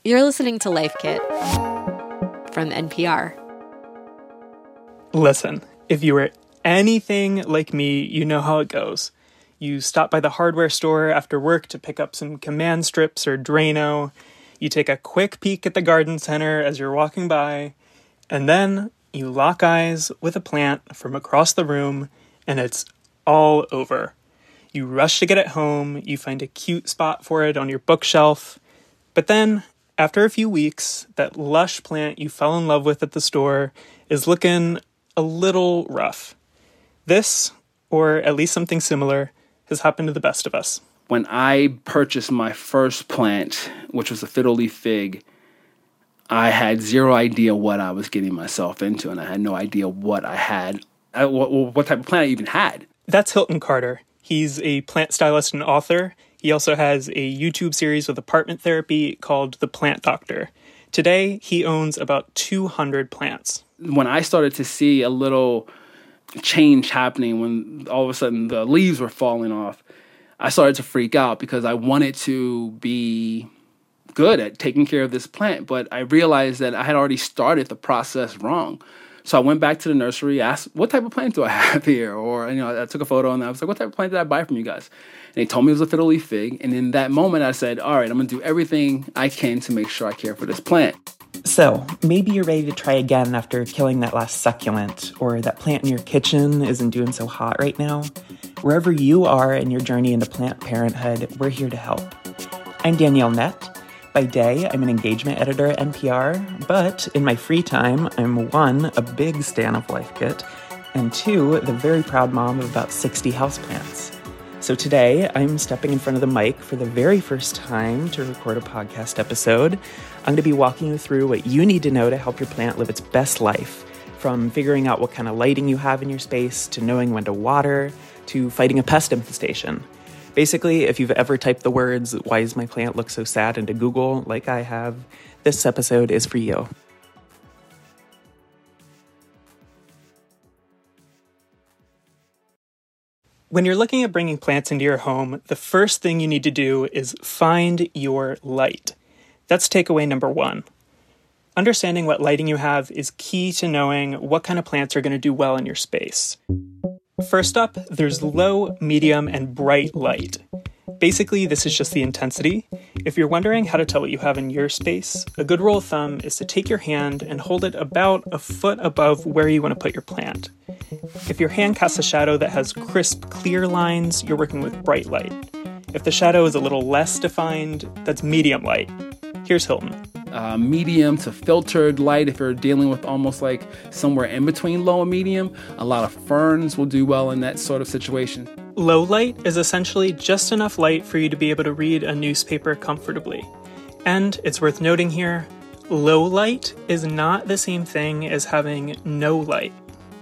You're listening to Life Kit from NPR. Listen, if you were anything like me, you know how it goes. You stop by the hardware store after work to pick up some command strips or Drano. You take a quick peek at the garden center as you're walking by, and then you lock eyes with a plant from across the room, and it's all over. You rush to get it home, you find a cute spot for it on your bookshelf, but then, after a few weeks, that lush plant you fell in love with at the store is looking a little rough. This, or at least something similar, has happened to the best of us. When I purchased my first plant, which was a fiddle leaf fig, I had zero idea what I was getting myself into, and I had no idea what I had, what type of plant I even had. That's Hilton Carter. He's a plant stylist and author. He also has a YouTube series with apartment therapy called The Plant Doctor. Today, he owns about 200 plants. When I started to see a little change happening, when all of a sudden the leaves were falling off, I started to freak out because I wanted to be good at taking care of this plant, but I realized that I had already started the process wrong. So I went back to the nursery, asked, what type of plant do I have here? Or, I took a photo and I was like, what type of plant did I buy from you guys? And they told me it was a fiddle leaf fig. And in that moment, I said, all right, I'm going to do everything I can to make sure I care for this plant. So, maybe you're ready to try again after killing that last succulent, or that plant in your kitchen isn't doing so hot right now. Wherever you are in your journey into plant parenthood, we're here to help. I'm Danielle Nett. By day, I'm an engagement editor at NPR, but in my free time, I'm 1, a big stan of Life Kit, and 2, the very proud mom of about 60 houseplants. So today, I'm stepping in front of the mic for the very first time to record a podcast episode. I'm going to be walking you through what you need to know to help your plant live its best life, from figuring out what kind of lighting you have in your space, to knowing when to water, to fighting a pest infestation. Basically, if you've ever typed the words, "Why does my plant look so sad?" into Google, like I have, this episode is for you. When you're looking at bringing plants into your home, the first thing you need to do is find your light. That's takeaway number 1. Understanding what lighting you have is key to knowing what kind of plants are going to do well in your space. First up, there's low, medium, and bright light. Basically, this is just the intensity. If you're wondering how to tell what you have in your space, a good rule of thumb is to take your hand and hold it about a foot above where you want to put your plant. If your hand casts a shadow that has crisp, clear lines, you're working with bright light. If the shadow is a little less defined, that's medium light. Here's Hilton. Medium to filtered light, if you're dealing with almost like somewhere in between low and medium. A lot of ferns will do well in that sort of situation. Low light is essentially just enough light for you to be able to read a newspaper comfortably. And it's worth noting here, low light is not the same thing as having no light.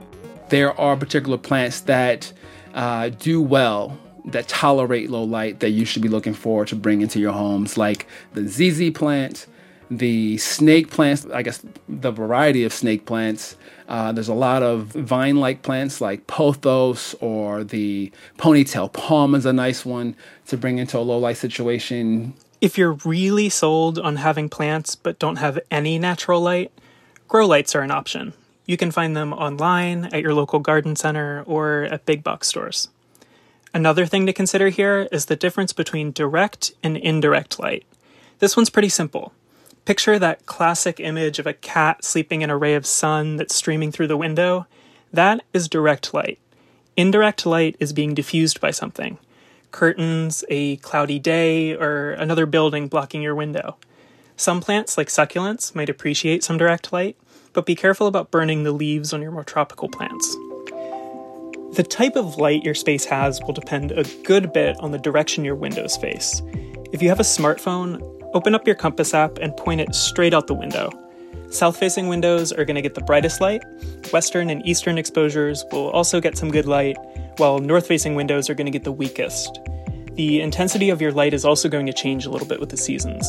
There are particular plants that do well, that tolerate low light, that you should be looking for to bring into your homes, like the ZZ plant, the snake plants, I guess the variety of snake plants. There's a lot of vine-like plants like pothos, or the ponytail palm is a nice one to bring into a low light situation. If you're really sold on having plants but don't have any natural light, grow lights are an option. You can find them online, at your local garden center, or at big box stores. Another thing to consider here is the difference between direct and indirect light. This one's pretty simple. Picture that classic image of a cat sleeping in a ray of sun that's streaming through the window. That is direct light. Indirect light is being diffused by something. Curtains, a cloudy day, or another building blocking your window. Some plants, like succulents, might appreciate some direct light, but be careful about burning the leaves on your more tropical plants. The type of light your space has will depend a good bit on the direction your windows face. If you have a smartphone, open up your Compass app and point it straight out the window. South-facing windows are going to get the brightest light. Western and eastern exposures will also get some good light, while north-facing windows are going to get the weakest. The intensity of your light is also going to change a little bit with the seasons.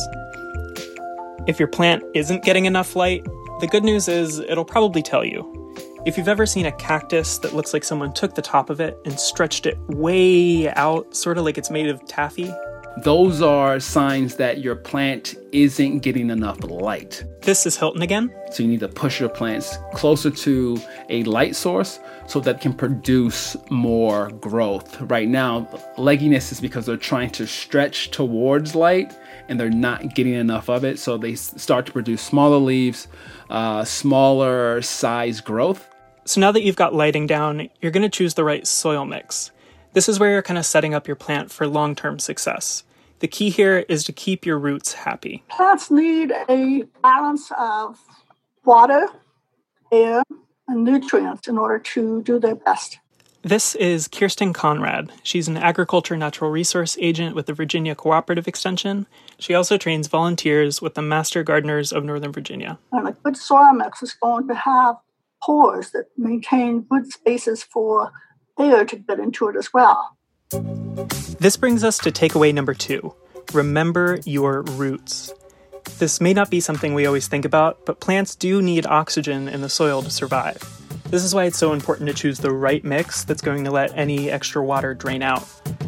If your plant isn't getting enough light, the good news is it'll probably tell you. If you've ever seen a cactus that looks like someone took the top of it and stretched it way out, sort of like it's made of taffy, Those are signs that your plant isn't getting enough light. This is Hilton again. So you need to push your plants closer to a light source so that can produce more growth. Right now, legginess is because they're trying to stretch towards light and they're not getting enough of it. So they start to produce smaller leaves, smaller size growth. So now that you've got lighting down, you're going to choose the right soil mix. This is where you're kind of setting up your plant for long-term success. The key here is to keep your roots happy. Plants need a balance of water, air, and nutrients in order to do their best. This is Kirsten Conrad. She's an agriculture natural resource agent with the Virginia Cooperative Extension. She also trains volunteers with the Master Gardeners of Northern Virginia. And a good soil mix is going to have pores that maintain good spaces for air to get into it as well. This brings us to takeaway number 2. Remember your roots. This may not be something we always think about, but plants do need oxygen in the soil to survive. This is why it's so important to choose the right mix that's going to let any extra water drain out.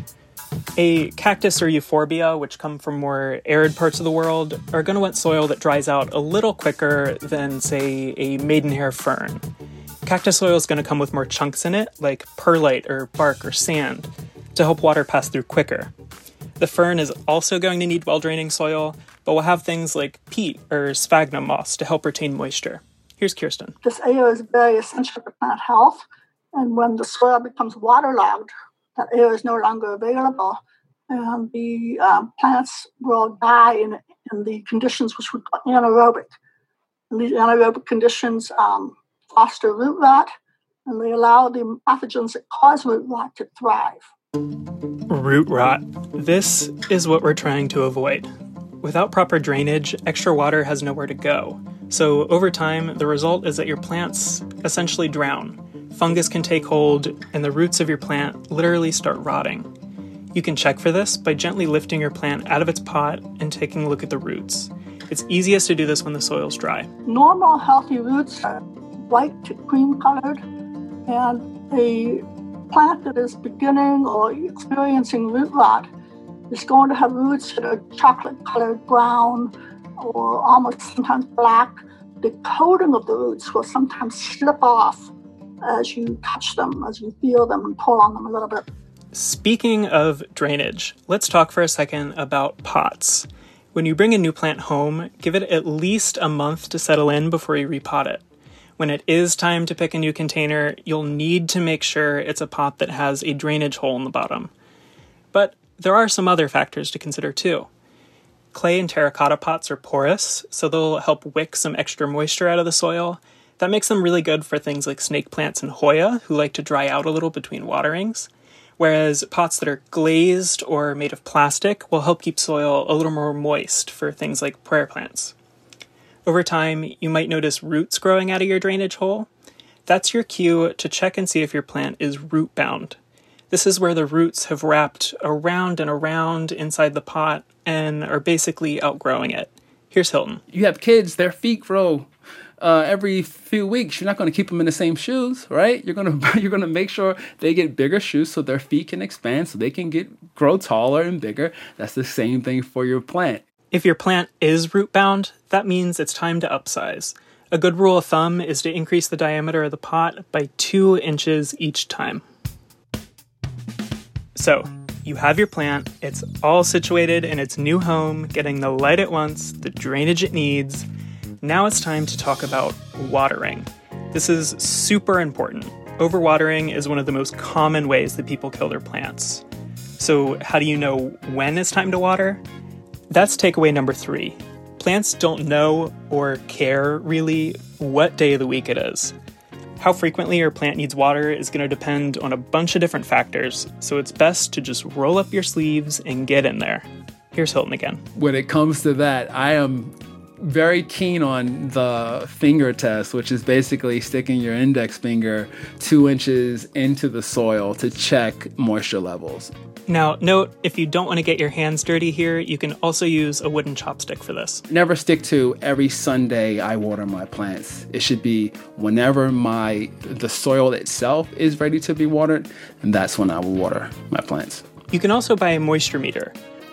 A cactus or euphorbia, which come from more arid parts of the world, are going to want soil that dries out a little quicker than, say, a maidenhair fern. Cactus soil is going to come with more chunks in it, like perlite or bark or sand, to help water pass through quicker. The fern is also going to need well-draining soil, but we'll have things like peat or sphagnum moss to help retain moisture. Here's Kirsten. This air is very essential to plant health, and when the soil becomes waterlogged, that air is no longer available, and the plants will die in the conditions which we call anaerobic. And these anaerobic conditions foster root rot, and they allow the pathogens that cause root rot to thrive. Root rot. This is what we're trying to avoid. Without proper drainage, extra water has nowhere to go. So over time, the result is that your plants essentially drown. Fungus can take hold, and the roots of your plant literally start rotting. You can check for this by gently lifting your plant out of its pot and taking a look at the roots. It's easiest to do this when the soil's dry. Normal, healthy roots are white to cream colored, and a plant that is beginning or experiencing root rot is going to have roots that are chocolate-colored brown or almost sometimes black. The coating of the roots will sometimes slip off as you touch them, as you feel them and pull on them a little bit. Speaking of drainage, let's talk for a second about pots. When you bring a new plant home, give it at least a month to settle in before you repot it. When it is time to pick a new container, you'll need to make sure it's a pot that has a drainage hole in the bottom. But there are some other factors to consider too. Clay and terracotta pots are porous, so they'll help wick some extra moisture out of the soil. That makes them really good for things like snake plants and Hoya, who like to dry out a little between waterings. Whereas pots that are glazed or made of plastic will help keep soil a little more moist for things like prayer plants. Over time, you might notice roots growing out of your drainage hole. That's your cue to check and see if your plant is root bound. This is where the roots have wrapped around and around inside the pot and are basically outgrowing it. Here's Hilton. You have kids, their feet grow every few weeks. You're not going to keep them in the same shoes, right? You're going to make sure they get bigger shoes so their feet can expand, so they can grow taller and bigger. That's the same thing for your plant. If your plant is root bound, that means it's time to upsize. A good rule of thumb is to increase the diameter of the pot by 2 inches each time. So, you have your plant, it's all situated in its new home, getting the light it wants, the drainage it needs. Now it's time to talk about watering. This is super important. Overwatering is one of the most common ways that people kill their plants. So, how do you know when it's time to water? That's takeaway number 3. Plants don't know or care, really, what day of the week it is. How frequently your plant needs water is going to depend on a bunch of different factors, so it's best to just roll up your sleeves and get in there. Here's Hilton again. When it comes to that, I am very keen on the finger test, which is basically sticking your index finger 2 inches into the soil to check moisture levels. Now, note, if you don't want to get your hands dirty here, you can also use a wooden chopstick for this. Never stick to every Sunday I water my plants. It should be whenever the soil itself is ready to be watered, and that's when I will water my plants. You can also buy a moisture meter.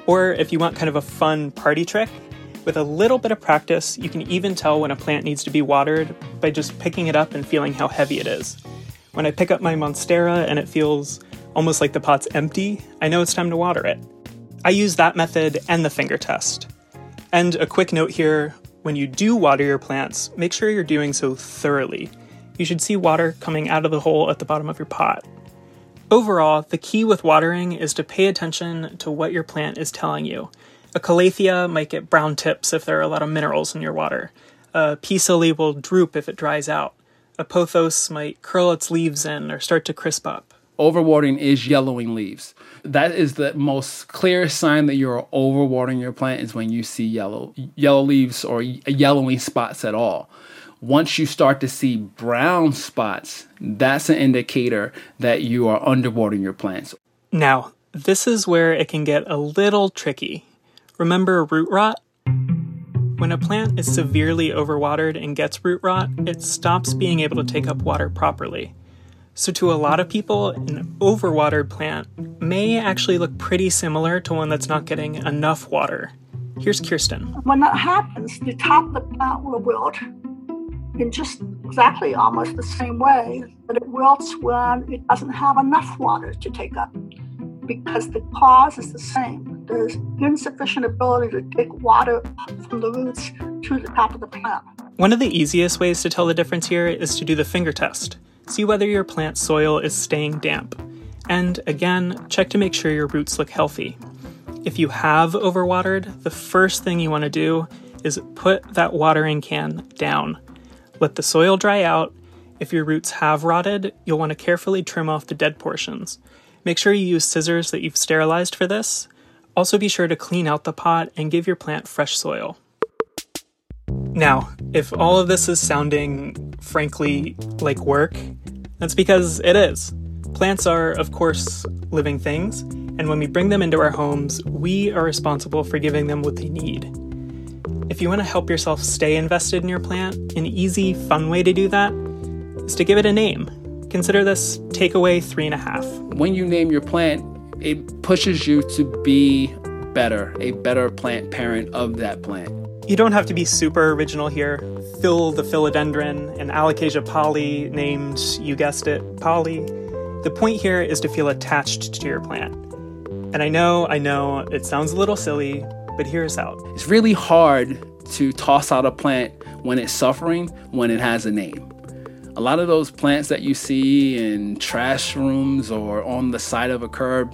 Or if you want kind of a fun party trick, with a little bit of practice, you can even tell when a plant needs to be watered by just picking it up and feeling how heavy it is. When I pick up my Monstera and it feels almost like the pot's empty, I know it's time to water it. I use that method and the finger test. And a quick note here, when you do water your plants, make sure you're doing so thoroughly. You should see water coming out of the hole at the bottom of your pot. Overall, the key with watering is to pay attention to what your plant is telling you. A calathea might get brown tips if there are a lot of minerals in your water. A peace lily will droop if it dries out. A pothos might curl its leaves in or start to crisp up. Overwatering is yellowing leaves. That is the most clear sign that you're overwatering your plant is when you see yellow leaves or yellowing spots at all. Once you start to see brown spots, that's an indicator that you are underwatering your plants. Now, this is where it can get a little tricky. Remember root rot? When a plant is severely overwatered and gets root rot, it stops being able to take up water properly. So to a lot of people, an overwatered plant may actually look pretty similar to one that's not getting enough water. Here's Kirsten. When that happens, the top of the plant will wilt in just exactly almost the same way that it wilts when it doesn't have enough water to take up, because the cause is the same. There's insufficient ability to take water from the roots to the top of the plant. One of the easiest ways to tell the difference here is to do the finger test. See whether your plant soil is staying damp. And again, check to make sure your roots look healthy. If you have overwatered, the first thing you want to do is put that watering can down. Let the soil dry out. If your roots have rotted, you'll want to carefully trim off the dead portions. Make sure you use scissors that you've sterilized for this. Also be sure to clean out the pot and give your plant fresh soil. Now, if all of this is sounding, frankly, like work, that's because it is. Plants are, of course, living things, and when we bring them into our homes, we are responsible for giving them what they need. If you want to help yourself stay invested in your plant, an easy, fun way to do that is to give it a name. Consider this takeaway 3.5. When you name your plant, it pushes you to be better, a better plant parent of that plant. You don't have to be super original here. Phil the philodendron and Alocasia Polly named, you guessed it, Polly. The point here is to feel attached to your plant. And I know, it sounds a little silly, but here's out. It's really hard to toss out a plant when it's suffering, when it has a name. A lot of those plants that you see in trash rooms or on the side of a curb,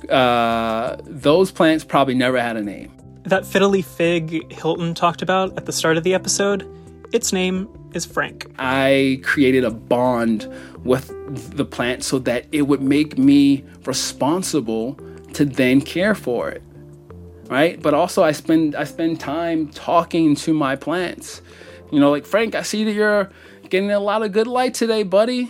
those plants probably never had a name. That fiddly fig Hilton talked about at the start of the episode, its name is Frank. I created a bond with the plant so that it would make me responsible to then care for it, right? But also I spend time talking to my plants. You know, like, Frank, I see that you're getting a lot of good light today, buddy.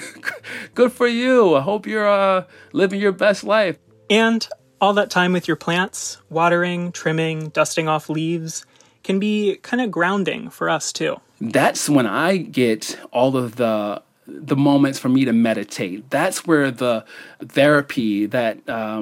Good for you. I hope you're living your best life. And all that time with your plants, watering, trimming, dusting off leaves, can be kind of grounding for us too. That's when I get all of the moments for me to meditate. That's where the therapy, that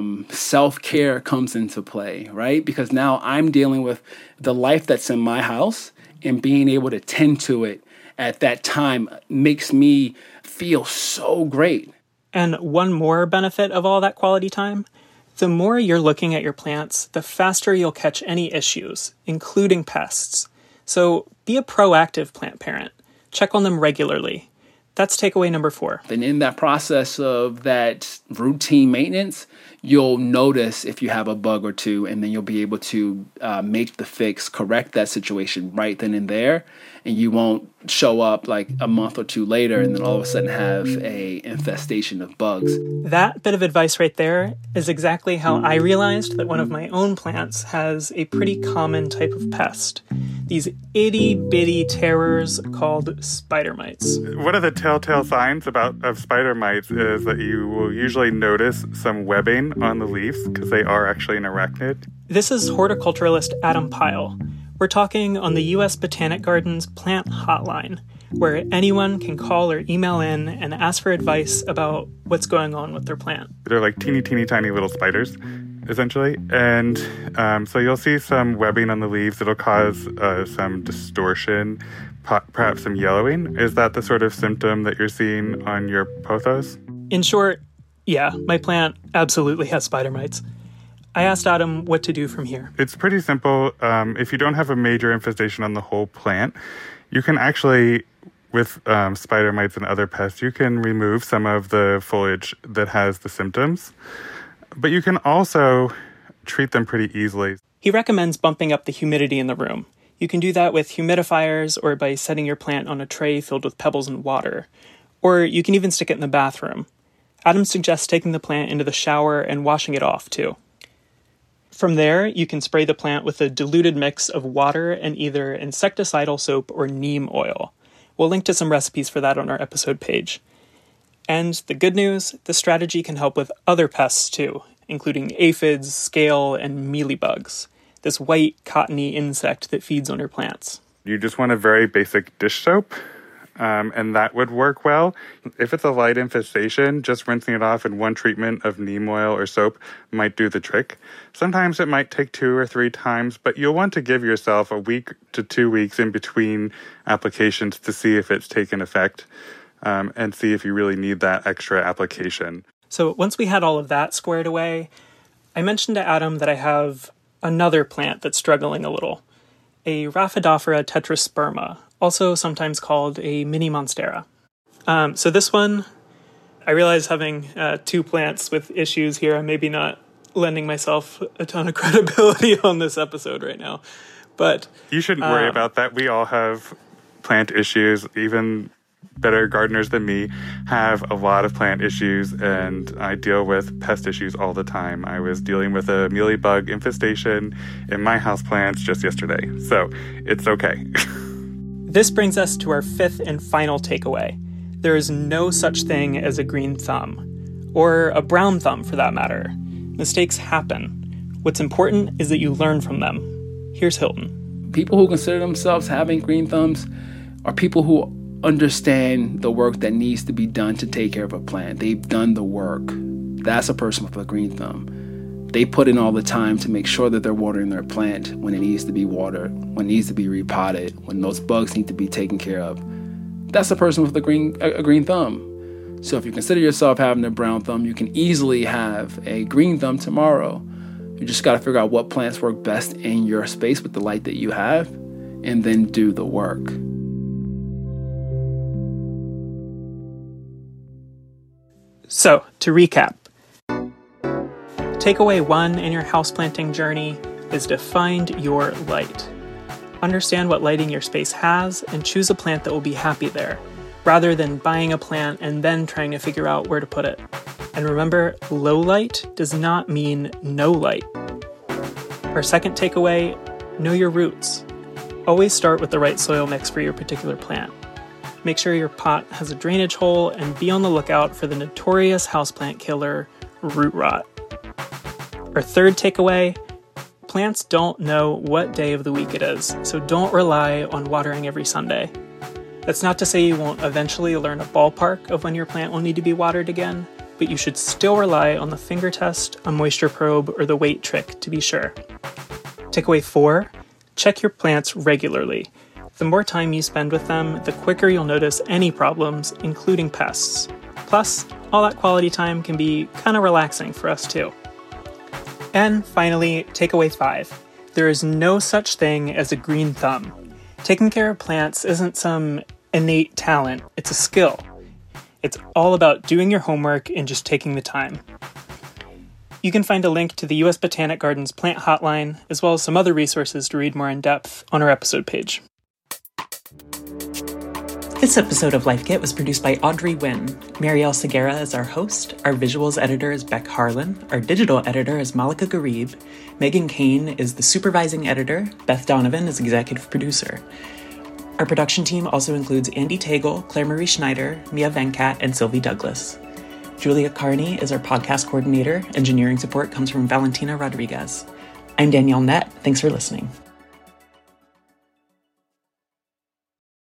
self-care comes into play, right? Because now I'm dealing with the life that's in my house, and being able to tend to it at that time makes me feel so great. And one more benefit of all that quality time, the more you're looking at your plants, the faster you'll catch any issues, including pests. So be a proactive plant parent. Check on them regularly. That's takeaway number 4. And in that process of that routine maintenance, you'll notice if you have a bug or two, and then you'll be able to make the fix, correct that situation right then and there. And you won't show up like a month or two later and then all of a sudden have a infestation of bugs. That bit of advice right there is exactly how I realized that one of my own plants has a pretty common type of pest. These itty-bitty terrors called spider mites. One of the telltale signs of spider mites is that you will usually notice some webbing on the leaves because they are actually an arachnid. This is horticulturalist Adam Pyle. We're talking on the U.S. Botanic Gardens Plant Hotline, where anyone can call or email in and ask for advice about what's going on with their plant. They're like teeny tiny little spiders, essentially. And so you'll see some webbing on the leaves. It'll cause some distortion, perhaps some yellowing. Is that the sort of symptom that you're seeing on your pothos? In short, yeah, my plant absolutely has spider mites. I asked Adam what to do from here. It's pretty simple. If you don't have a major infestation on the whole plant, you can actually, with spider mites and other pests, you can remove some of the foliage that has the symptoms. But you can also treat them pretty easily. He recommends bumping up the humidity in the room. You can do that with humidifiers or by setting your plant on a tray filled with pebbles and water. Or you can even stick it in the bathroom. Adam suggests taking the plant into the shower and washing it off, too. From there, you can spray the plant with a diluted mix of water and either insecticidal soap or neem oil. We'll link to some recipes for that on our episode page. And the good news, the strategy can help with other pests too, including aphids, scale, and mealybugs, this white, cottony insect that feeds on your plants. You just want a very basic dish soap, and that would work well. If it's a light infestation, just rinsing it off in one treatment of neem oil or soap might do the trick. Sometimes it might take 2 or 3 times, but you'll want to give yourself a week to 2 weeks in between applications to see if it's taken effect, and see if you really need that extra application. So once we had all of that squared away, I mentioned to Adam that I have another plant that's struggling a little, a Rhaphidophora tetrasperma, also sometimes called a mini monstera. So this one, I realize having 2 plants with issues here, I'm maybe not lending myself a ton of credibility on this episode right now. But you shouldn't worry about that. We all have plant issues. Even better gardeners than me have a lot of plant issues, and I deal with pest issues all the time. I was dealing with a mealybug infestation in my houseplants just yesterday, so it's okay. This brings us to our 5th and final takeaway. There is no such thing as a green thumb, or a brown thumb for that matter. Mistakes happen. What's important is that you learn from them. Here's Hilton. People who consider themselves having green thumbs are people who understand the work that needs to be done to take care of a plant. They've done the work. That's a person with a green thumb. They put in all the time to make sure that they're watering their plant when it needs to be watered, when it needs to be repotted, when those bugs need to be taken care of. That's a person with a green thumb. So if you consider yourself having a brown thumb, you can easily have a green thumb tomorrow. You just got to figure out what plants work best in your space with the light that you have, and then do the work. So, to recap, takeaway 1 in your houseplanting journey is to find your light. Understand what lighting your space has and choose a plant that will be happy there, rather than buying a plant and then trying to figure out where to put it. And remember, low light does not mean no light. Our second takeaway, know your roots. Always start with the right soil mix for your particular plant. Make sure your pot has a drainage hole and be on the lookout for the notorious houseplant killer, root rot. Our third takeaway, plants don't know what day of the week it is, so don't rely on watering every Sunday. That's not to say you won't eventually learn a ballpark of when your plant will need to be watered again, but you should still rely on the finger test, a moisture probe, or the weight trick to be sure. Takeaway 4, check your plants regularly. The more time you spend with them, the quicker you'll notice any problems, including pests. Plus, all that quality time can be kind of relaxing for us too. And finally, takeaway 5. There is no such thing as a green thumb. Taking care of plants isn't some innate talent, it's a skill. It's all about doing your homework and just taking the time. You can find a link to the U.S. Botanic Gardens Plant Hotline, as well as some other resources to read more in depth on our episode page. This episode of Life Kit was produced by Audrey Nguyen. Marielle Segura is our host. Our visuals editor is Beck Harlan. Our digital editor is Malika Garib. Megan Kane is the supervising editor. Beth Donovan is executive producer. Our production team also includes Andy Tagle, Claire Marie Schneider, Mia Venkat, and Sylvie Douglas. Julia Carney is our podcast coordinator. Engineering support comes from Valentina Rodriguez. I'm Danielle Nett. Thanks for listening.